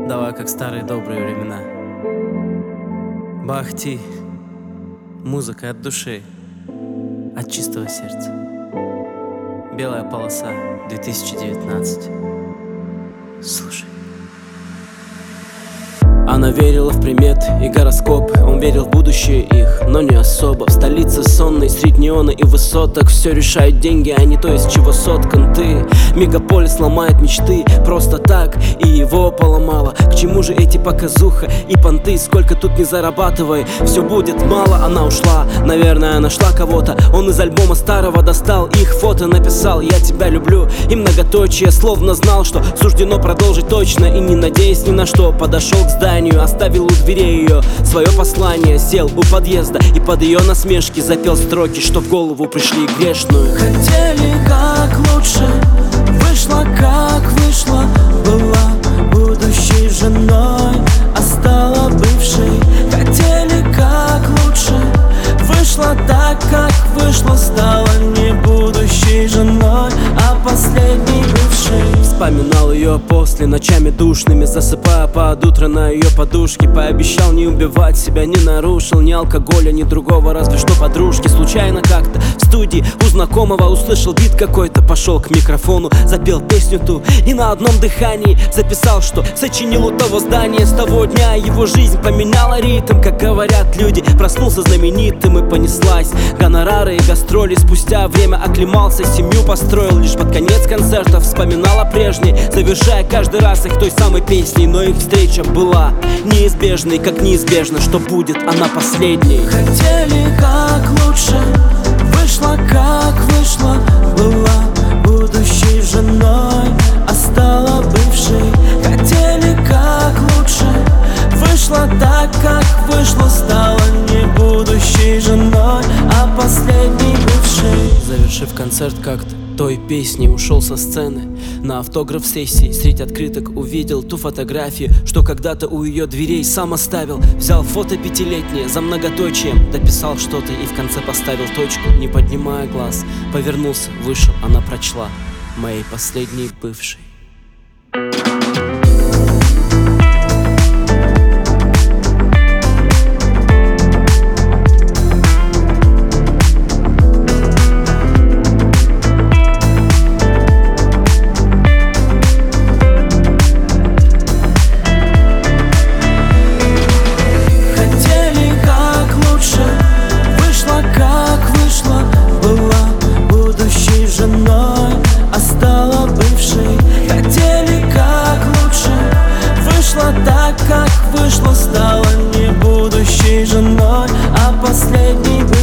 Давай, как старые добрые времена. Бахти, музыка от души, от чистого сердца. Белая полоса, 2019. Слушай. Она верила в приметы и гороскопы. Он верил в будущее их, но не особо. В столице сонной, средь неона и высоток все решают деньги, а не то, из чего соткан ты. Мегаполис ломает мечты просто так, и его поломало. К чему же эти показуха и понты? Сколько тут не зарабатывай, все будет мало. Она ушла, наверное, нашла кого-то. Он из альбома старого достал их фото, написал: я тебя люблю, и многоточие. Словно знал, что суждено продолжить точно, и не надеясь ни на что, подошел к зданию, оставил у дверей ее свое послание. Сел у подъезда и под ее насмешки запел строки, что в голову пришли грешную. Хотели как лучше, вышла как вышла. Была будущей женой, а стала бывшей. Хотели как лучше, вышла так как вышла. Стала не будущей женой, а последней бывшей. Вспоминал ее после ночами душными, засыпая под утро на ее подушке. Пообещал не убивать себя, не нарушил ни алкоголя, ни другого, разве что подружки. Случайно как-то в студии у знакомого услышал бит какой-то, пошел к микрофону, запел песню ту и на одном дыхании записал, что сочинил у того здания. С того дня его жизнь поменяла ритм, как говорят люди. Проснулся знаменитым и понеслась гонорары и гастроли. Спустя время оклемался, семью построил. Лишь под конец концерта вспоминал о прежней, завершая каждый раз их той самой песней. Но их встреча была неизбежной, как неизбежно, что будет она последней. Хотели как лучше, вышла как вышла. Была будущей женой, а стала бывшей. Хотели как лучше, вышла так как вышла. Стала не будущей женой, а последней бывшей. Завершив концерт как-то той песней, ушел со сцены на автограф-сессии. Средь открыток увидел ту фотографию, что когда-то у ее дверей сам оставил. Взял фото пятилетнее за многоточием, дописал что-то и в конце поставил точку. Не поднимая глаз, повернулся, вышел. Она прочла: моей последней бывшей. Так как вышло, стала не будущей женой, а последней.